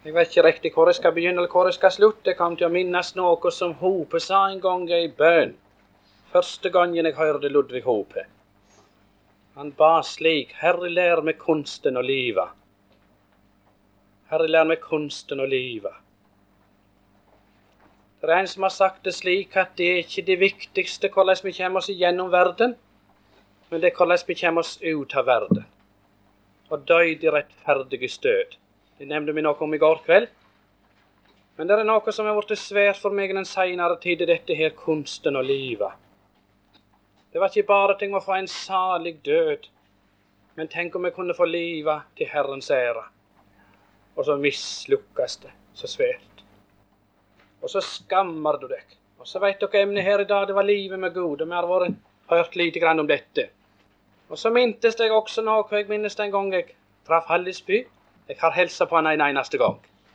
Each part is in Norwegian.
Jeg vet ikke riktig hvor jeg skal begynne eller hvor jeg skal slutte. Jeg kom til å minnes noe som Hope sa en gang i bønn. Første gangen jeg hørte Ludvig Hope. Han ba slik: Herre, lær meg kunsten å live. Herre, lær meg kunsten å live. Det er en som har sagt det slik at det er ikke det viktigste hvordan vi kommer oss igjennom verden, men det er hvordan vi kommer oss ut av verden. Og død i rettferdiges død. Det nevnte vi noe om i går kveld. Men det er noe som har vært svært for meg i den senere tid, dette her kunsten å live. Det var ikke bare at jeg må få en salig død, men tenk om jeg kunne få livet til Herrens ære. Og så mislukkes det så svært. Og så skammer du deg. Og så vet dere emnet her i dag, det var livet med Gud, og vi har hørt lite grann om dette. Og så mintes jeg også noe, jeg minnes den gang jeg traff Hallisby. Jeg har helset på han en eneste gang.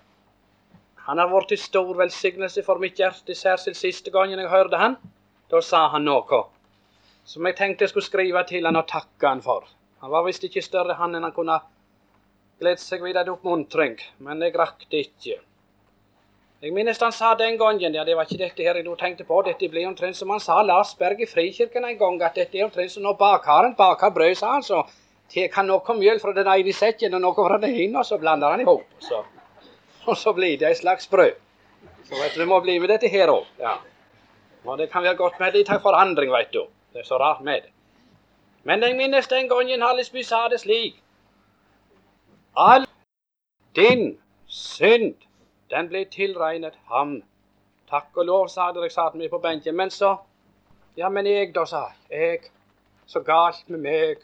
Han har vært til stor velsignelse for mitt hjerte, særskilt siste gangen jeg hørte han. Da sa han noe som jeg tenkte jeg skulle skrive til han og takke han for. Han var visst ikke større han enn han kunne glede seg videre oppmuntring, men jeg rakk det ikke. Jeg minnes han sa den gangen, ja, det var ikke dette her jeg nå tenkte på, dette ble omtrent som han sa Lars Berg i Frikirken en gang, at dette er omtrent som når bakaren baker brød, sa han, så tek han noe mjøl fra den ene sekken og noe fra den ene, og så blander han ihop, og så blir det en slags brød. Så vet du, det må bli med dette her også, ja. Og det kan være godt med litt forandring, vet du. Det er så rart med det. Men jeg minnes den gangen Hallisby sa det slik: All din synd, den ble tilregnet ham. Takk og lov, sa det, jeg satt meg på benken. Men så, ja, men jeg da, sa jeg, så galt med meg.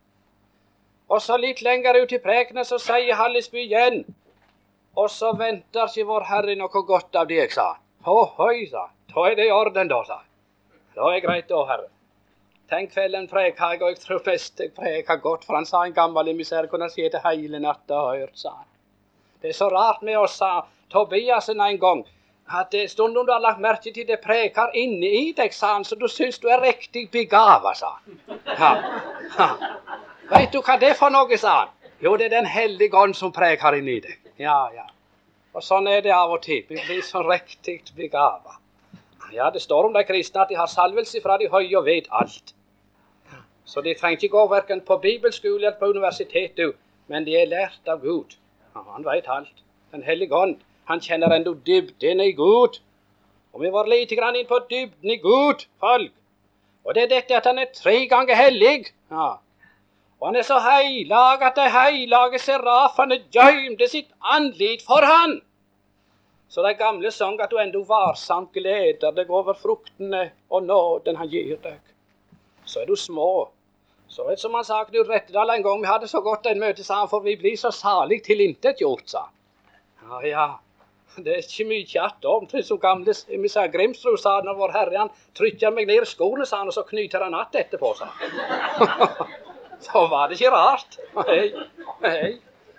Og så litt lenger ut i prekene, så sier Hallisby igjen: Og så venter ikke vår Herre noe godt av deg, sa han. Høy, sa han. Da er det i orden, da, sa han. Da er greit da, Herre. Tenk kvelden preka jeg, og jeg tror mest jeg preka godt, for han sa en gammel emissær kunne si til hele natta og hørt, sa han. Det er så rart med oss, sa Tobiasen en gang, at det stundom du har lagt merke til det prekar inne i deg, sa han, så du syns du er riktig begava, sa han. Ja. Vet du hva det er for noe, sa han? Jo, det er den hellige ånd som prekar inne i deg. Ja. Og sånn er det av og til. Vi blir så riktig begava. Ja, det står om de kristne at de har salvelse fra de høye og vet alt. Så de trenger ikke gå hverken på bibelskole eller på universitet, du, men de er lært av Gud. Ja, han vet alt. Den hellige ånd, han kjenner enda dybden i Gud. Og vi var lite grann inn på dybden i Gud, folk. Og det er dette at han er 3 ganger hellig. Ja. Og han er så heilag at de heilage serafene gjømte sitt anlit for han. Så de gamle sang at du enda varsamt gleder deg over fruktene og nåden han gir deg. Så er du små. Så vet som han sa Knut Rettedal en gang, vi hadde så godt en møte, sa han, for vi blir så salig tilintetgjort, sa han. Ja. Det er ikke mye attom, som gamle Grimsrud sa når vår Herre, han trykker meg ned i skoene, sa han, og så knyter han natt etterpå, sa han. Så var det ikke rart. Nei.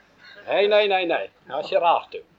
Det var ikke rart, du.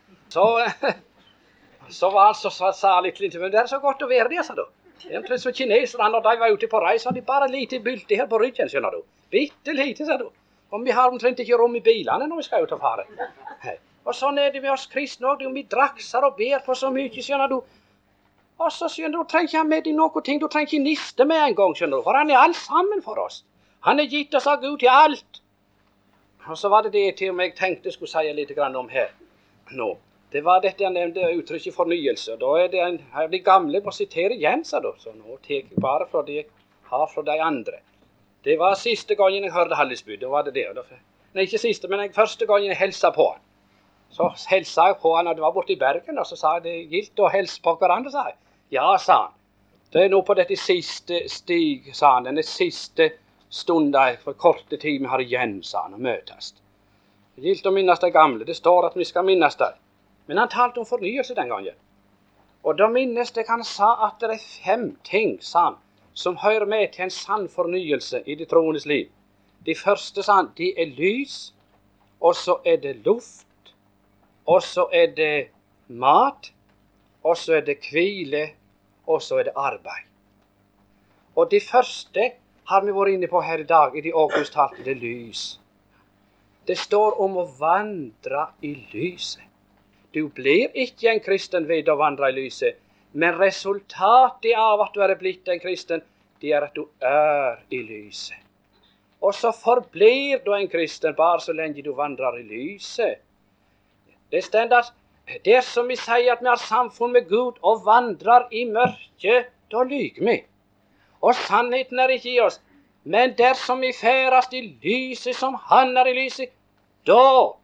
Så var han så salig til, men det er så godt å være det, sa du. Det er omtrent som kineserne, når de var ute på reis, hadde de bare lite bylte her på ryggen, skjønner du. Bitte lite, sa du. Og vi har omtrent ikke rom i bilene når vi skal ut og fare. Og sånn er det med oss kristne også, vi drakser og ber på så mye, skjønner du. Og så skjønner du, trenger ikke ha med deg noe ting, du trenger ikke niste med en gang, skjønner du, for han er alt sammen for oss. Han er gitt oss av Gud til alt. Og så var det det til meg tenkte jeg skulle si litt grann om her nå. Det var dette jeg nevnte uttrykket fornyelse. Da er det her de gamle må sitere igjen, sa du. Så nå tar jeg bare fra det jeg har fra de andre. Det var siste gangen jeg hørte Hallisby, da var det det. Nei, ikke siste, men første gangen jeg helset på han. Så helset jeg på han, og det var borte i Bergen, og så sa jeg, det gilt å helse på hverandre, sa jeg. Ja, sa han. Det er nå på dette siste stig, sa han, denne siste stunden for korte tid vi har igjen, sa han, å møtes. Det gilt å minnes de gamle, det står at vi skal minnes det. Men han talte om fornyelse den gangen. Og da minnes det han sa at det er 5 ting, sa han, som hører med til en sann fornyelse i de troendes liv. De første, sa han, de er lys, og så er det luft, og så er det mat, og så er det hvile, og så er det arbeid. Og de første har vi vært inne på her i dag, i de augusttalte, det lys. Det står om å vandre i lyset. Du blir ikke en kristen ved å vandre i lyset, men resultatet av at du er blitt en kristen, det er at du er i lyset. Og så forblir du en kristen bare så lenge du vandrer i lyset. Det stender at dersom vi sier at vi har samfunn med Gud og vandrer i mørket, da lyver vi. Og sannheten er ikke i oss. Men dersom vi ferdes i lyset som han er i lyset, da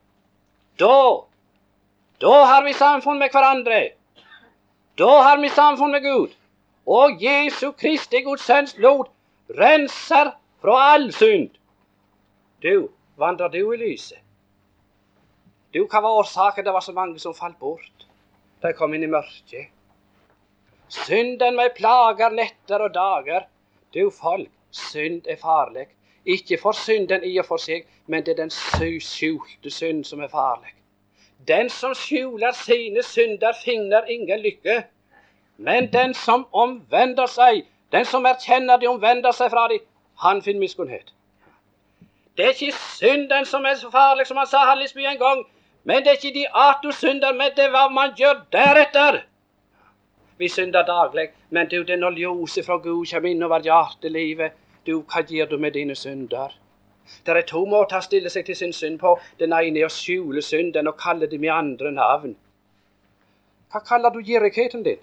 har vi samfunn med hverandre. Da har vi samfunn med Gud. Og Jesu Kristi Guds sønns blod renser fra all synd. Du, vandrer du i lyset? Du, hva var årsaken det var så mange som falt bort? De kom inn i mørket. Synden med plager netter og dager. Du folk, synd er farlig. Ikke for synden i og for seg, men det er den skjulte synd som er farlig. Den som skjuler sine synder finner ingen lykke. Men den som omvender seg, den som erkjenner de omvender seg fra de, han finner miskunnhet. Det er ikke synden som er så farlig, som han sa Hallisby en gang, men det er ikke de at du synder, men det er hva man gjør deretter. Vi synder daglig, men du, det er når ljoset fra Gud kommer inn over hjertelivet. Du, hva gjør du med dine synder? Det er to måter å stille seg til sin synd på. Den ene er å skjule synden og kalle dem i andre navn. Hva kaller du girigheten din?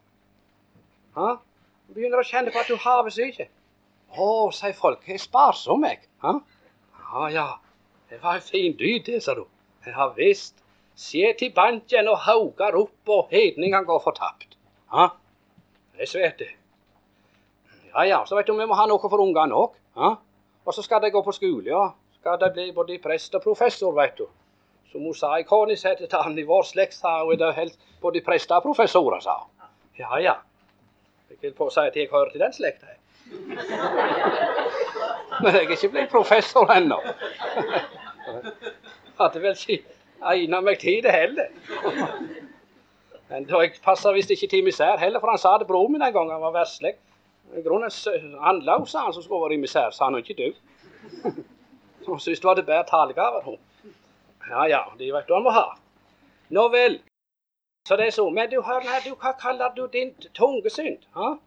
Du begynner å kjenne på at du har så ikke. Sier folk, jeg er sparsom, jeg. Ja, det var en fin dyd, det, sa du. Jeg har visst. Se til banken og hauger opp, og hedningen går fortapt. Det er svært det. Ja, så vet du, vi må ha noe for ungene også. Og så skal de gå på skole, ja. Skal de bli både prest og professor, vet du. Som hun sa i Kånisettetalen i vår slekt, sa hun, det helst både prester og professorer, sa hun. Ja. Jeg vil på å si at jeg hører til den slekta. Men jeg er ikke blitt professor ennå. Hadde vel ikke egnet meg til det heller. Men da jeg passet visst ikke til misær heller, for han sa det broren min en gang, han var verslig. I grunnen, han la, sa han, som skulle være i misær, sa han, ikke du. Hun syntes det var det bedre talegaver, hun. Ja, de vet du han må ha. Nå vel. Så det er så, men du hør her, hva kaller du din tungesynd?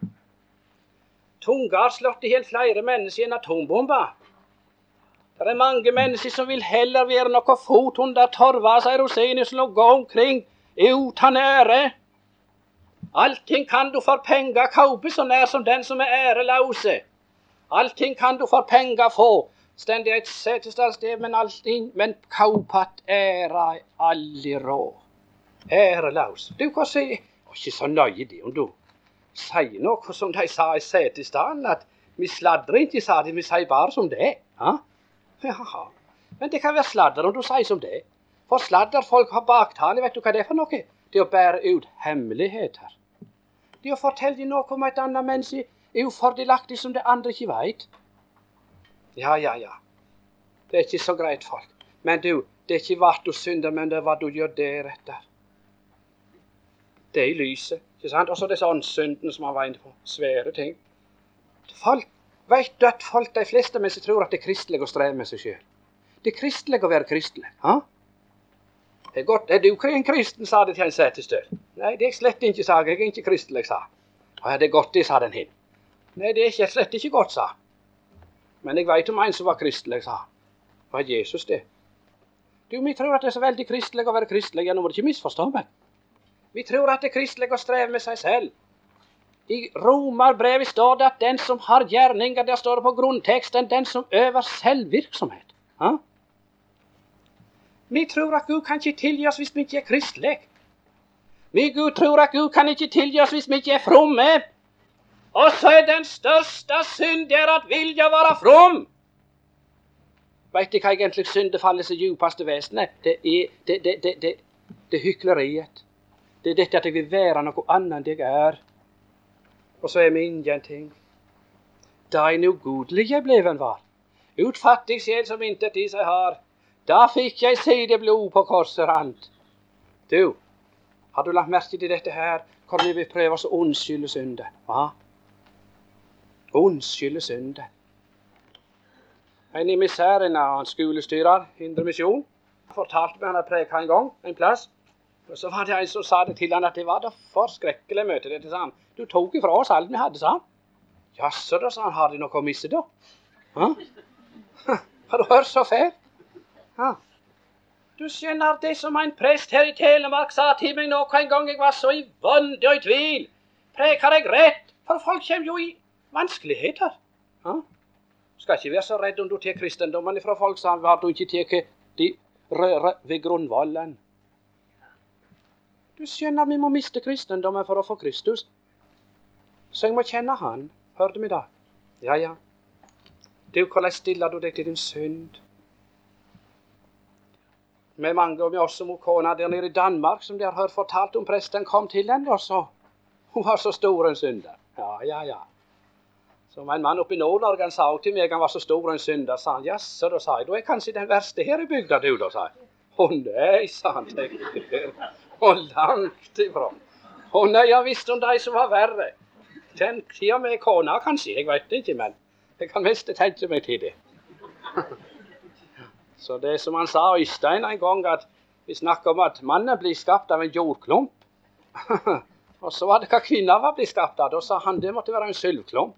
Tunga har slått i helt flere mennesker enn atombomba. Det er mange mennesker som vil heller være noe fot under torva, sier Rosenius, og gå omkring uten ære. Allting kan du for penger kaupe, så nær som den som er ærelause. Allting kan du for penger få. Stendig et sted, men kaupat ære aldri råd. Ærelaus. Du kan si, ikke så nøye det om du sier noe som de sa i Setesdalen, at vi sladrer ikke, sa de, vi sier bare som det. Ja, men det kan være sladder om du sier som det. For sladderfolk har baktale, vet du hva det er for noe? Det er å bære ut hemmeligheter. Det er å fortelle noe om et annet menneske er ufordelaktig som det andre ikke vet. Ja. Det er ikke så greit, folk. Men du, det er ikke hva du synder, men det er hva du gjør deretter. Det er i lyset, ikke sant? Og så disse åndssyndene som han var inne på. Svære ting. Folk, vet du at folk, de fleste mennesker tror at det er kristelig å streve med seg selv. Det er kristelig å være kristelig. Det er godt. Er du en kristen, sa det til en Setesdøl. Nei, det er slett ikke, sa jeg. Jeg er ikke kristelig, sa. Ja, det er godt, det, sa den hin. Nei, det er slett ikke godt, sa. Men jeg vet om en som var kristelig, sa. Var Jesus det? Du, vi tror at det er så veldig kristelig å være kristelig. Ja, nå må du ikke misforstå meg. Vi tror at det er kristelig å streve med seg selv. I Romerbrevet står det at den som har gjerninger, der står det på grunnteksten, den som øver selvvirksomhet. Vi tror at Gud kan ikke tilgi oss hvis vi ikke er kristelig. Vi Gud tror at Gud kan ikke tilgi oss hvis vi ikke er fromme. Og så er den største synd der at vilja være from. Vet du hva egentlig syndefallets djupeste vesen er? Det er hykleriet. Det er dette at jeg vil være noe annet enn jeg er. Og så er vi ingenting. Da en ugodelig jeg bleven var. Utfattig sjel som intet i seg har. Da fikk jeg se det blod på korset rant. Du, har du lagt merke til dette her? Hvor vi vil prøve oss å unnskylde synden. Unnskylde synden. En i misær, en skolestyrer, Indre Misjon, fortalte meg han hadde preket en gang, en plass. Og så var det en som sa det til han at det var da for skrekkelig møte, dette, sa han. Du tok ifra oss alt vi hadde, sa han. Jaså da, sa han, har de noe å miste da? Har du hørt så fælt? Du skjønner det som en prest her i Telemark sa til meg nå en gang jeg var så i vonde og i tvil. Preker jeg rett, for folk kommer jo i vanskeligheter. Skal ikke være så redd om du tar kristendommen fra folk, sa han, at du ikke tar de røre ved grunnvallen. Du skjønner, vi må miste kristendommen for å få Kristus. Så jeg må kjenne han. Hør du meg da? Ja. Du, hvordan stiller du deg til din synd? Med mange og med oss som kona der nede i Danmark, som de har hørt fortalt om presten kom til henne, og så hun var så stor en synder. Ja. Som en mann oppe i Nord-Norge, han sa til meg, han var så stor en synder, sa han, jaså, da sa jeg, du er kanskje den verste her i bygda, du, da, sa jeg. Nei, sa han, og langt ifra. Nei, jeg visste om de som var verre. Den tida med kona, kanskje, jeg vet ikke, men jeg kan mest tenke meg til det. Så det som han sa Øystein en gang, at vi snakker om at mannen blir skapt av en jordklump. Og så var det hva kvinner var blitt skapt av. Da sa han det måtte være en sølvklump.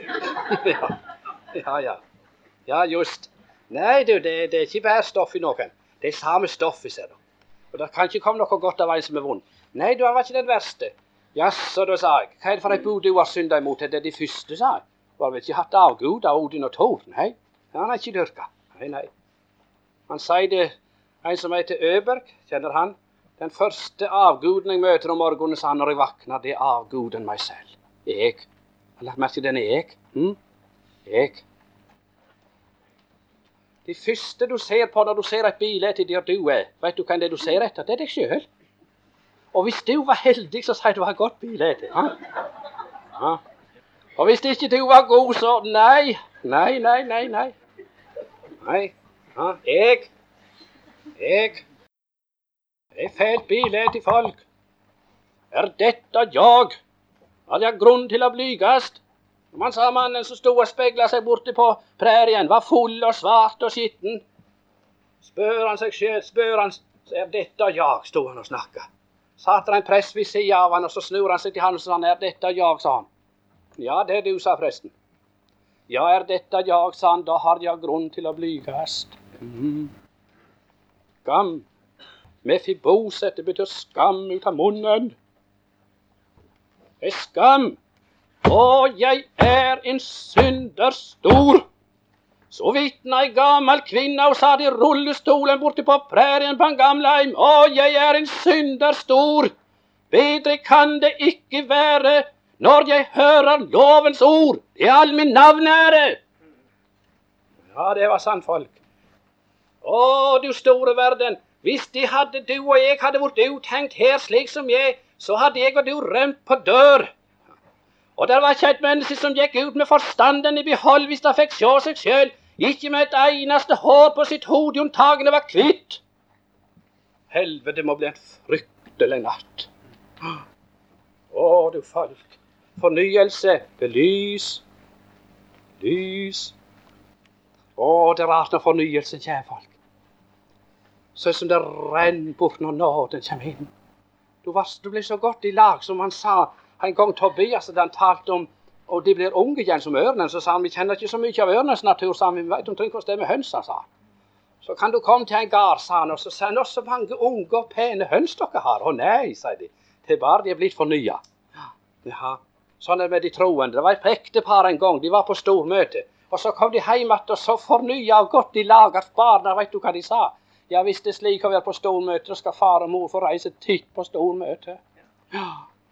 Ja, just. Nei, du, det er ikke bare stoff i noen. Det er samme stoff i seg. Og det kan ikke komme noe godt av en som er vond. Nei, du var ikke den verste. Jaså, da sa jeg. Hva er det for et bod du har syndet imot? Det er de første, sa jeg. Du har vel ikke hatt avgud av Odin og Thor? Nei, han har ikke dyrka. Nei. Han sier det, en som heter Øberg, kjenner han? Den første avguden jeg møter om morgenen, sa han når jeg vakner, det er avguden meg selv. Jeg. Har lagt merke til den er jeg? Jeg. De første du ser på når du ser et bilde til der du er, vet du hva det du ser etter? Det er deg selv. Og hvis du var heldig, så sier du var et godt bilde til. Og hvis ikke du var god, så nei. Jeg. Det er fælt bilde til folk. Er dette jeg? Hadde jeg grunn til å blygast? Man sa mannen som stod og speglet seg borte på prærien, var full og svart og skitten. Spør han seg selv, så er dette jeg, stod han og snakket. Satt en prest ved siden av han, og så snur han seg til han og sa han, er dette jeg, sa han. Ja, det er du, sa presten. Ja, er dette jeg, sa han, da har jeg grunn til å blygast. Skam. Mefiboset, det betyr skam ut av munnen. Det er skam. Og jeg er en synder stor. Så vitna ei gammel kvinne og satt i rullestolen borte på prærien på en gamleheim. Og jeg er en synder stor. Bedre kan det ikke være når jeg hører lovens ord. Det er all min navnære. Ja, det var sant folk. Å, du store verden. Hvis de hadde du og jeg hadde vært uthengt her slik som jeg, så hadde jeg og du rømt på dør. Og der var ikke et menneske som gikk ut med forstanden i behold hvis de fikk se seg selv, ikke med et eneste hår på sitt hode unntagende var kvitt. Helvete må bli en fryktelig natt. Å, du folk. Fornyelse, det er lys. Lys. Å, det er rart når fornyelsen kommer, folk. Så som det renner bort når nåden kommer inn. Du ble så godt i lag, som han sa en gang Tobias, da han talte om, og de blir unge igjen som ørnen, så sa han, vi kjenner ikke så mye av ørnens natur, sa han, vi vet omtrent hvordan det er med hønsa, sa han. Så kan du komme til en gard, sa han, og så sier han, også mange unge og pene høns dere har. Å nei, sier de, det er bare de er blitt fornyet. Ja, sånn er det med de troende. Det var et ektepar en gang, de var på stormøte, og så kom de hjem og så fornyet og godt i lag at barna, vet du hva de sa? Ja, hvis det er slik å være på stormøte, så skal far og mor få reise titt på stormøte. Ja.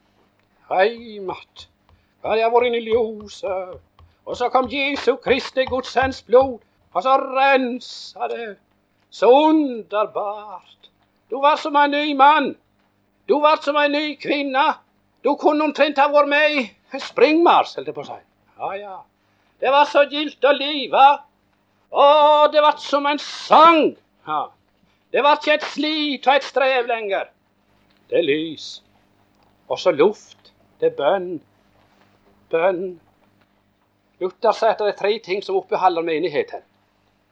Heimat. Ja, jeg var inne i ljoset. Og så kom Jesu Kristi Gudsens blod, og så rensa det. Så underbart. Du var som en ny mann. Du var som en ny kvinne. Du kunne omtrent ha vært med i springmars, holdt jeg på å si. Ja. Det var så gildt å live. Å, det var som en sang. Ja. Det var ikke et slit og et strev lenger. Det er lys. Og så luft. Det er bønn. Bønn. Luther sier at det er 3 ting som oppreholder menigheten.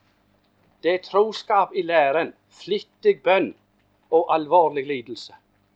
Det er troskap i læren, flittig bønn og alvorlig lidelse.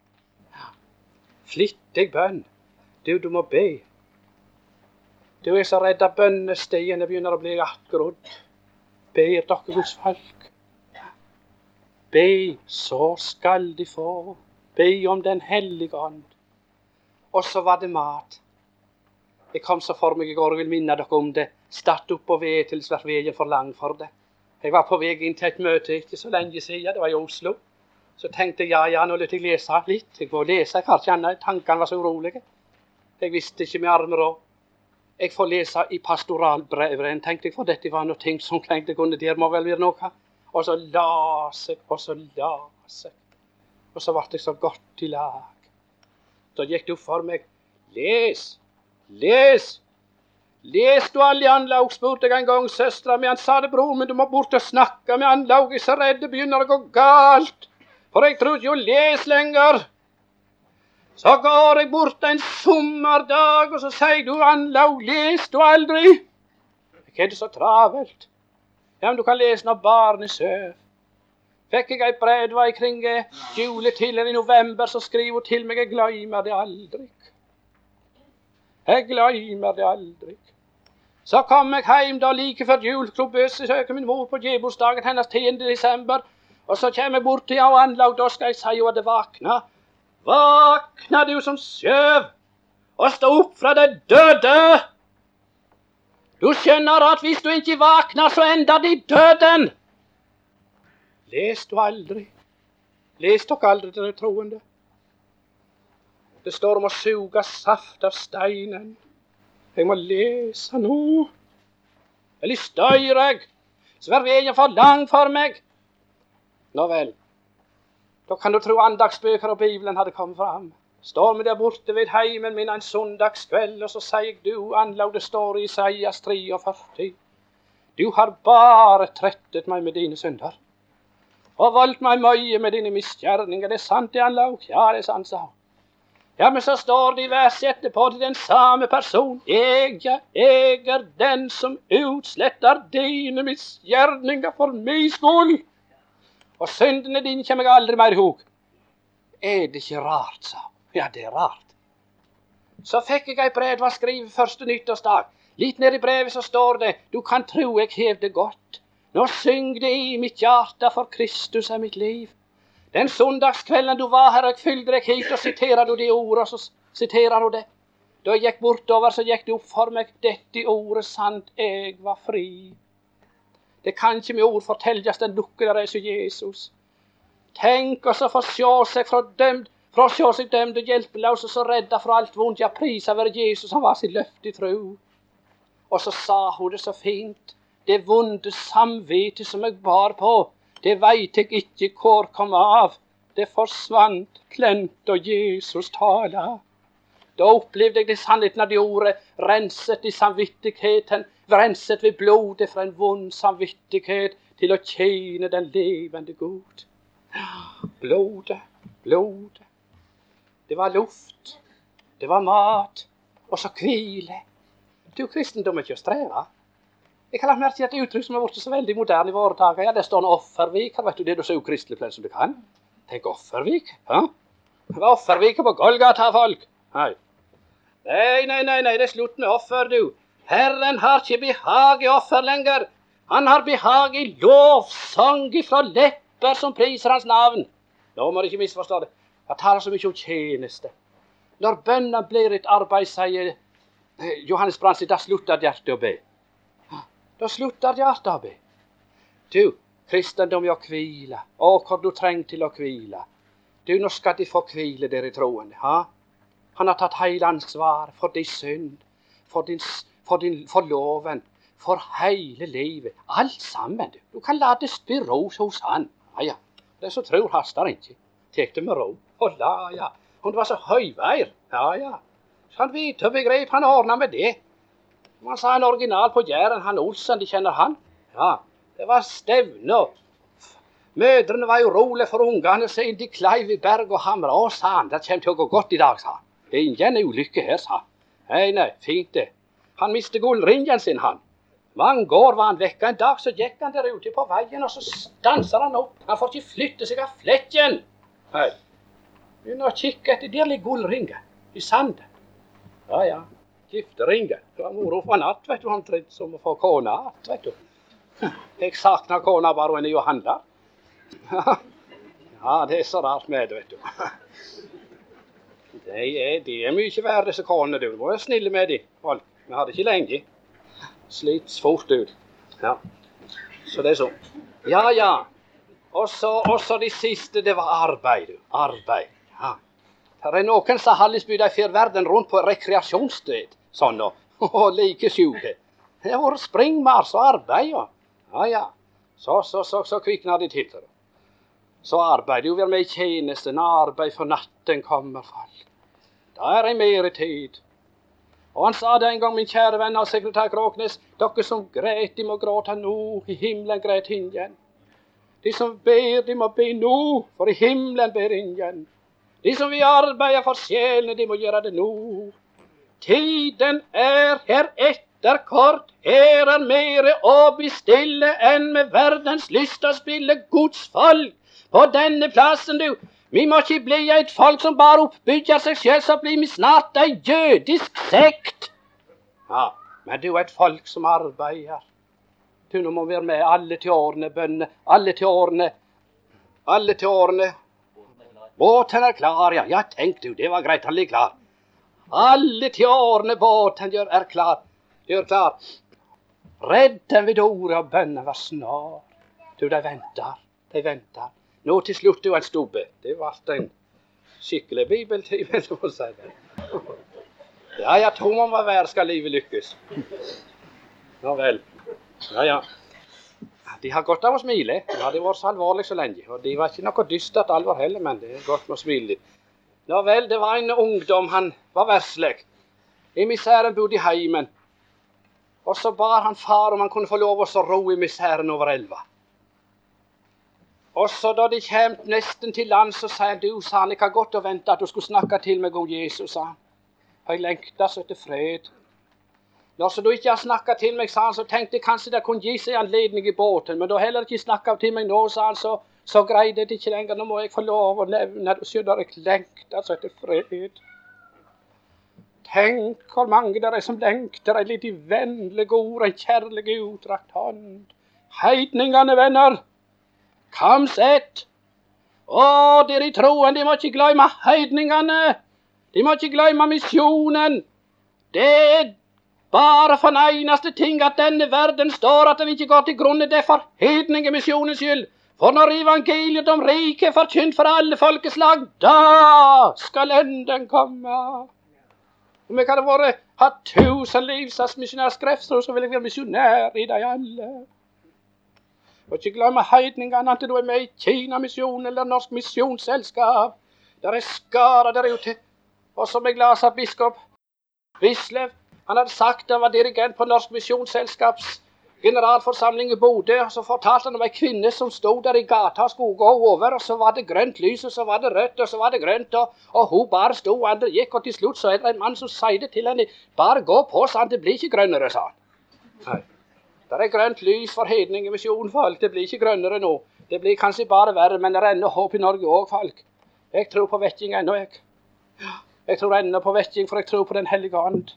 Flittig bønn. Du må be. Du er så redd av bønnestiene begynner å bli akkrodd. Ber dere Guds folk. Be, så skal de få. Be om den hellige ånd. Og så var det mat. Jeg kom så for meg i går og vil minne dere om det. Start opp på vei til veien for lang for det. Jeg var på vei inn til et møte ikke så lenge siden, det var i Oslo. Så tenkte jeg, ja, nå løte jeg lese litt. Jeg får lese, jeg har ikke annet. Tankene var så urolige. Jeg visste ikke med armer og. Jeg får lese i pastoralbrevet, tenkte jeg, for dette var noe ting som tenkte jeg kunne, der må vel være noe. Og så las jeg. Og så ble jeg så godt i lag. Så gikk det opp for meg. Les du alle anlag, spurte jeg en gang søstra mi. Han sa det, bror, men du må bort og snakke med anlag. Jeg er så redd det begynner å gå galt. For jeg trodde jo les lenger. Så går jeg bort en sommerdag, og så sier du, anlag, les du aldri? Ikke er det så travelt. Ja, men du kan lese når barnet søv. Fikk jeg et brev, det var kring juletid i november, så skriver hun til meg, jeg glemmer det aldri. Jeg glemmer det aldri. Så kom jeg hjem da like før jul, besøker min mor på gebursdagen hennes 10. desember, og så kommer jeg bort til henne og anlag, da skal jeg si henne at det vakna. Vakna du som søv, og stå opp fra det døde. Du skjønner at hvis du ikke vakner, så ender det i døden. Les du aldri? Les dere aldri til det troende? Det står om å suge saft av steinen. Jeg må lese nå. Eller støyer jeg, så er veien for lang for meg. Nå vel, da kan du tro andagsbøker og Bibelen hadde kommet fram. Står vi der borte ved heimen min en søndagskveld, og så sier jeg, du anlag, det står i Isaias 43. Du har bare trettet meg med dine synder, og voldt meg mye med dine misgjerninger. Det er sant, det anlag? Ja, det er sant, sa hun. Ja, men så står det i verset etterpå til den samme person. Jeg er den som utsletter dine misgjerninger for min skyld. Og syndene dine kommer jeg aldri mer ihåg. Er det ikke rart, sa hun. Ja, det er rart. Så fikk jeg et brev, det var skrevet første nyttårsdag. Litt ned i brevet så står det, du kan tro jeg hev det godt. Nå syng det i mitt hjerte, for Kristus er mitt liv. Den søndagskvelden du var her, jeg fyllde deg hit, og siterer du de ordene, så siterer du det. Da jeg gikk bortover, så gikk det opp for meg, dette ordet sant, jeg var fri. Det kan ikke med ord fortelles den lukkede reise Jesus. Tenk oss å få se seg fra å se seg dømd og hjelpeløs, og så redda fra alt vondt. Ja, prisa være Jesus, han var sin løfte i tro. Og så sa hun det så fint, det vonde samvittet som jeg bar på, det veit jeg ikke hvor kom av. Det forsvant, klent og Jesus tala. Da opplevde jeg det sannheten av de ordet, renset i samvittigheten, renset ved blodet fra en vond samvittighet til å tjene den levende Gud. Blodet. Det var luft, det var mat, og så hvile. Du, kristendom er ikke å streve. Jeg kan ha merke til et uttrykk som har vært så veldig moderne i våre dager. Ja, det står en offervik. Vet du det, du så ukristelig plett som du kan. Tenk offervik, ja? Det var offervik på Golgata, folk. Nei, det er slutt med offer, du. Herren har ikke behag i offer lenger. Han har behag i lovsang fra lepper som priser hans navn. Nå må du ikke misforstå det. Jeg taler så mye om tjeneste. Når bønnen blir et arbeid, sier Johannes Brandsen, da slutter hjertet å be. Da slutter hjertet å be. Du, kristendom er å hvile. Å, hvor du trenger til å hvile. Du, nå skal de få hvile der i troen. Ha? Han har tatt hele ansvar for din synd, for loven, for hele livet. Alt sammen, du. Du kan la det bero hos han. Ja. Det som tror haster ikke. Tek det med ro. Og la, ja. Om det var så høyveir. Ja. Så han vet og begrep, han ordnet med det. Man sa en original på Jæren, han Olsen, de kjenner han. Ja, det var stevne. Mødrene var urolige for ungene, så de kleiv i berg og hamra. Å, sa han, det kommer til å gå godt i dag, sa han. Det er ingen ulykke her, sa han. Nei, fint det. Han mistet gullringen sin, han. Mange år var han vekk. En dag så gikk han der ute på veien, og så stanser han opp. Han får ikke flytte seg av flekken. Nei. Begynner å kikke etter, der ligger gullringer i sanden. Ja, ja, gifteringe. Det var moro for natt, vet du, omtrent som å få kona att, vet du. Jeg sakner kona bare hun er jo handler. Ja, det er så rart med det, vet du. De er mye verre, disse konene, du. Du må være snille med de, folk. Vi har det ikke lenge. Slits fort ut. Ja, så det er så. Ja, ja. Og så de siste, det var arbeid, du. Arbeid, ja. Det er noen som har lyst til å fyre verden rundt på rekreasjonssted, sånn, og like sjuke. Det har vært springmars og arbeid, ja. Ja, ja. Så kvikner de til. Så arbeid, jo, vi er med i tjenesten, arbeid for natten kommer folk. Da er det mer tid. Og han sa det en gang, min kjære venn og sekretær Kråknes, dere som græt, de må gråta nå, i himmelen græt ingen. De som ber, de må be nå, for i himmelen ber ingen. De som vil arbeide for sjelene, de må gjøre det nå. Tiden er her etter kort, her er mere å bestille enn med verdens lyst å spille Guds folk. På denne plassen, du, vi må ikke bli et folk som bare oppbygger seg selv, så blir vi snart en jødisk sekt. Ja, men du er et folk som arbeider. Du, nå må vi være med alle til årene, bønne, alle til årene. Båten er klar, ja. Ja, tenk du, det var greit, han er klar. Alle til årene båten er klar. Gjør klar. Redden ved ordet og bønnen var snar. Du, de venter. Nå til slutt, du, en stubbe. Det var en skikkelig bibeltime, så må jeg si det. Ja, jeg tror man må være, skal livet lykkes. Ja vel. Ja. De har godt av å smile. Ja, det var så alvorlig så lenge. Og de var ikke noe dystert alvor heller, men det er godt med å smile litt. Ja vel, det var en ungdom, han var verslig. I misæren bodde i heimen. Og så bar han far om han kunne få lov å ro i misæren over elva. Og så da de kom nesten til land, så sa han, du, sa han, jeg har godt å vente at du skulle snakke til meg om Jesus, sa han. Jeg lengter så etter fred. Når så du ikke har snakket til meg, sa han, så tenkte jeg kanskje det kunne gi seg anledning i båten, men da heller ikke snakket til meg nå, sa han, så greide det ikke lenger. Nå må jeg få lov å nevne, du sier, jeg lengter så etter fred. Tenk hvor mange der er som lengter, en litt vennlig ord, en kjærlig utdrakt hånd. Heidningene, venner, kom sett. Dere i troen, de må ikke glemme heidningene. De må ikke glemme misjonen. Det er bare for den eneste ting at denne verden står, at den ikke går til grunne, det er for hedningemisjonens skyld. For når evangeliet om riket er forkynt for alle folkeslag, da skal enden komme. Om jeg hadde hatt 1000 livs misjonærskrefter, så ville jeg være misjonær i de alle. Og ikke glemme heidningene at du er med i Kina-misjonen eller Norsk Misjonsselskap. Der er skara der ute. Og som jeg las av biskop Vislev, han hadde sagt han var dirigent på Norsk Misjonsselskaps generalforsamling i Bodø, og så fortalte han om en kvinne som stod der i gata og skulle gå over, og så var det grønt lys, og så var det rødt, og så var det grønt, og hun bare stod, og andre gikk, og til slutt så er det en mann som sier det til henne, bare gå på, sa han, det blir ikke grønnere, sa han. Nei. Det er grønt lys for hedningemisjonen, folk. Det blir ikke grønnere nå. Det blir kanskje bare verre, men det er ennå håp i Norge også, folk. Jeg tror på vetting ennå, jeg. Jeg tror ennå på vetting, for jeg tror på den hellige ånd.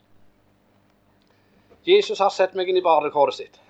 Jesus har sett meg inn i barnekåret sitt.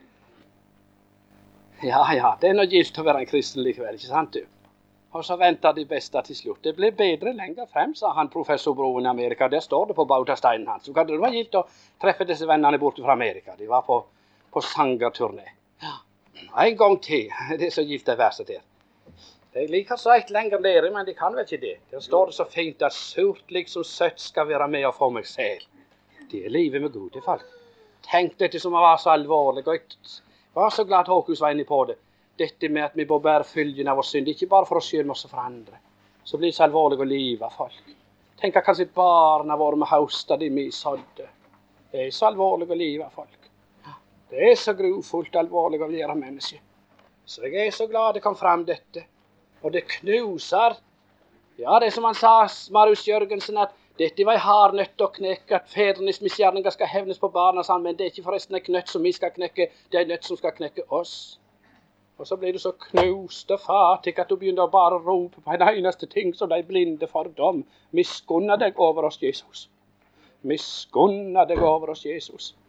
Ja, det er noe gilt å være en kristen likevel, ikke sant du? Og så ventet de beste til slutt. Det ble bedre lenger frem, sa han professorbroen i Amerika. Der står det på bautasteinen hans. Så det var gilt å treffe disse vennene borte fra Amerika. De var på sangerturné. Ja. En gang til. Det er så gilt det verset der. Det liker så et lenger nede, men de kan vel ikke det. Der står det så fint at surt liksom søtt skal være med og få meg selv. Det er livet med gode folk. Tenk dette som var så alvorlig, og jeg var så glad Håkus var inne på det. Dette med at vi må bære følgen av vår synd, ikke bare for oss selv, men også for andre. Så blir det så alvorlig å live av folk. Tenk at kanskje barna våre med hausta de vi sådde. Det er så alvorlig å live av folk. Det er så grufullt alvorlig å være menneske. Så jeg er så glad det kom fram dette. Og det knuser. Ja, det er som han sa, Marius Jørgensen, at dette var en hard nøtt å knekke, at fedrenes misgjerninger skal hevnes på barna, men det er ikke forresten en knøtt som vi skal knekke, det er en nøtt som skal knekke oss. Og så ble du så knust og fattig at du begynte å bare rope på en eneste ting som de blinde for dom. Miskunna deg over oss, Jesus. Miskunna deg over oss, Jesus.